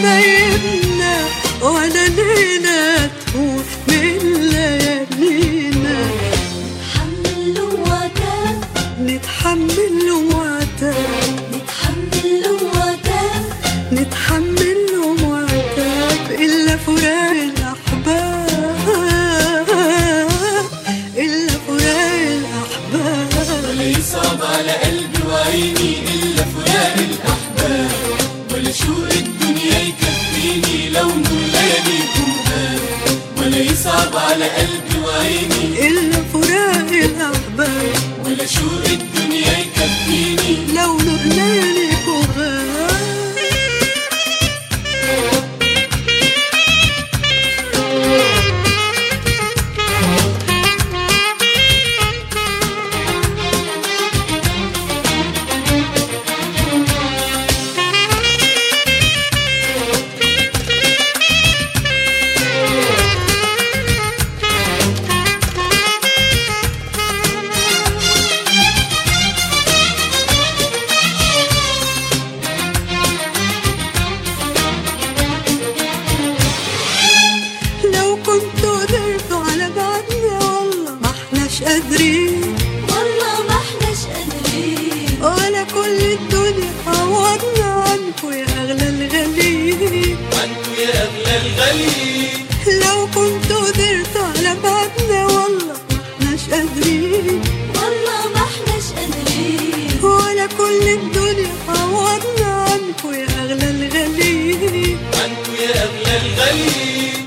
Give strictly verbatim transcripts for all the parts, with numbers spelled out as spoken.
حبايبنا ولا ليلة تفوت من ليالينا. نتحمل وعتاب نتحمل وعتاب نتحمل وعتاب نتحمل وعتاب إلا فراق الأحباب، إلا فراق الأحباب. ولا يصعب على قلبي وعيني إلا فراق الأحباب، ولا شوق الدنيا يكفيني لو نور لياليكم غاب. ولا يصعب على قلبي وعيني إلا فراق الأحباب، ولا شوق الدنيا يكفيني لو نور لياليكم غاب. قادرين والله ما احناش قادرين، ولا كل الدنيا عوضنا عنكو يا أغلى الغاليين، عنكو يا أغلى الغاليين. لو كنتوا قدرتوا على بعدنا والله ما احناش قادرين، والله ما احناش قادرين، ولا كل الدنيا عوضنا عنكو يا أغلى الغاليين، عنكو يا أغلى الغاليين.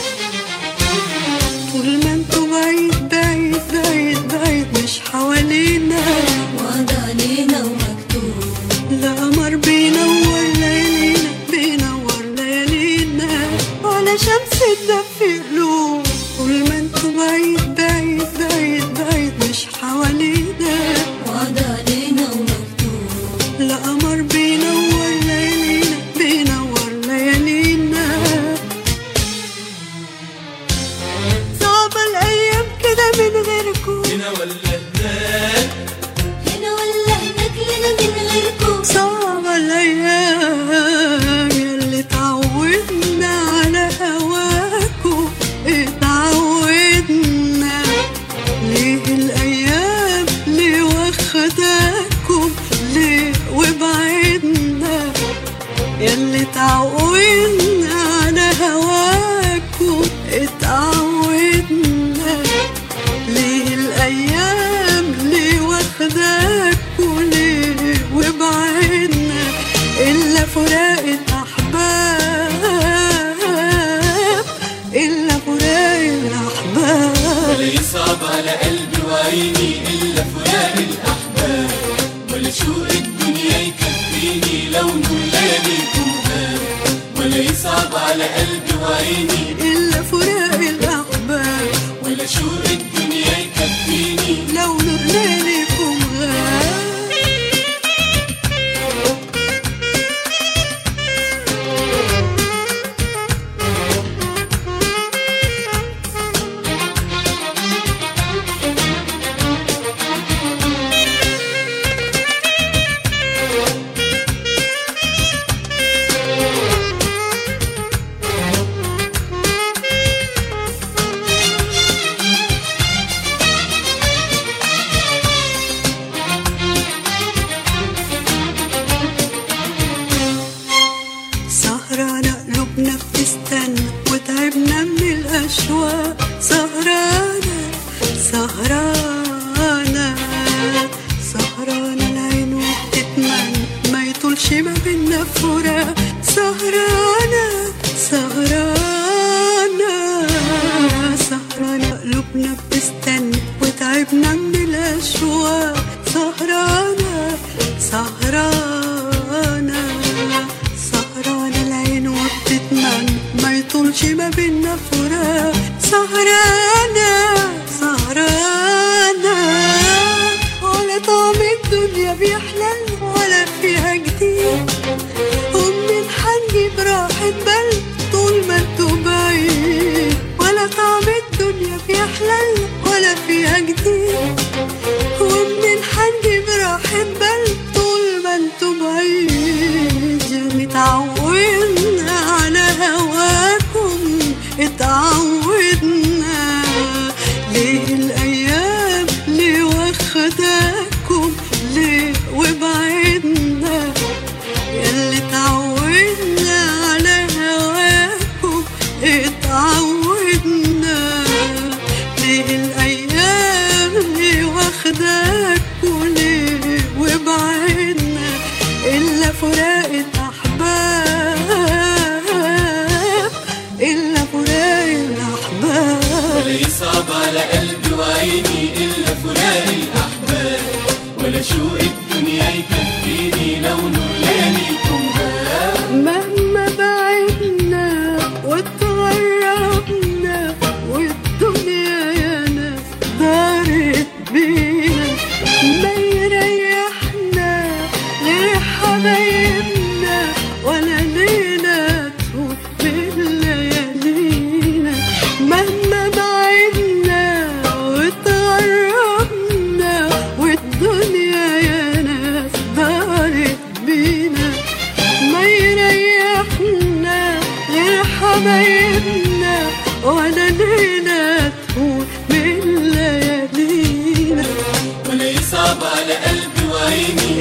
طول ما انتوا بعيد بعيد بعيد بعيد مش حوالينا، وعد علينا ومكتوب، لا قمر بينور ليالينا بينور ليالينا، ولا شمس تدفي قلوب. طول ما انتوا بعيد بعيد بعيد بعيد مش حوالينا، وعد علينا ومكتوب، لا قمر بينور ليالينا بينور ليالينا. صعبة الأيام كده من غيركم، هنا ولا هناك، هنا ولا هناك لنا من غيركم. صعبة الأيام ياللي اتعودنا على هواكم، اتعودنا ليه الأيام ليه واخداكم ليه وبعدنا، ياللي اتعودنا على هواكم اتعودنا ليه الأيام ليه واخداكوا ليه وبعدنا، إلا فراق الأحباب إلا فراق الأحباب. ولا يصعب على قلبي وعيني إلا فراق الأحباب، ولا شوق الدنيا يكفيني لو نور لياليكم غاب. ولا يصعب على قلبي وعيني إلا فراق الأحباب، ولا شوق الدنيا يكفيني لو نور لياليكم غاب. سهرانة قلوبنا بتستنى وتعبنا من الأشواق، سهرانة سهرانة سهرانة العين وبتتمنى ما يطولش ما بينا فراق، سهرانة سهرانة سهرانة قلوبنا بتستنى وتعبنا من الأشواق، سهرانة سهرانة سهرانة العين وبتتمنى ما يطولش ما بينا فراق، سهرانة سهرانة ولا طعم الدنيا بيحلى ولا فيها جديد، ومنين حنجيب راحة بال طول ما انتوا بعيد، ولا طعم الدنيا بيحلى ولا فيها جديد، ومنين حنجيب راحة بال طول ما انتوا بعيد. متعودنا ولا شوق الدنيا يكفيني لو نور لياليكم هان. مهما بعدنا واتغربنا والدنيا يا ناس دارت بينا، ما يريحنا غير حبايبنا ولا ليلة تفوت بليالينا. مهما بعدنا واتغربنا والدنيا يا ناس دارت بينا، ما يريحنا غير حبايبنا ولا ليلة تفوت من ليالينا. ولا يصعب على قلبي وعيني